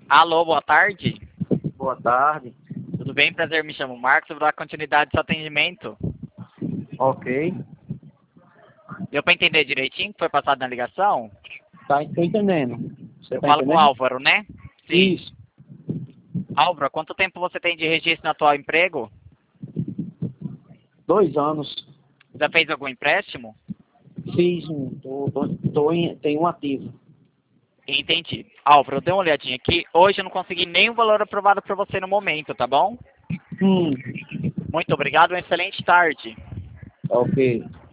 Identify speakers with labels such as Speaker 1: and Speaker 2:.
Speaker 1: Alô, boa tarde.
Speaker 2: Boa tarde.
Speaker 1: Tudo bem? Prazer, me chamo Marcos. Eu vou dar continuidade ao seu atendimento.
Speaker 2: Ok.
Speaker 1: Deu para entender direitinho o que foi passado na ligação?
Speaker 2: Tô entendendo. Você
Speaker 1: Eu
Speaker 2: tá
Speaker 1: falo com o
Speaker 2: entendendo?
Speaker 1: Álvaro, né? Sim.
Speaker 2: Isso.
Speaker 1: Álvaro, há quanto tempo você tem de registro no atual emprego?
Speaker 2: 2 anos.
Speaker 1: Já fez algum empréstimo?
Speaker 2: Fiz um. Tenho um ativo.
Speaker 1: Entendi. Álvaro, dê uma olhadinha aqui. Hoje eu não consegui nenhum valor aprovado para você no momento, tá bom?
Speaker 2: Hum.
Speaker 1: Muito obrigado, uma excelente tarde.
Speaker 2: Ok.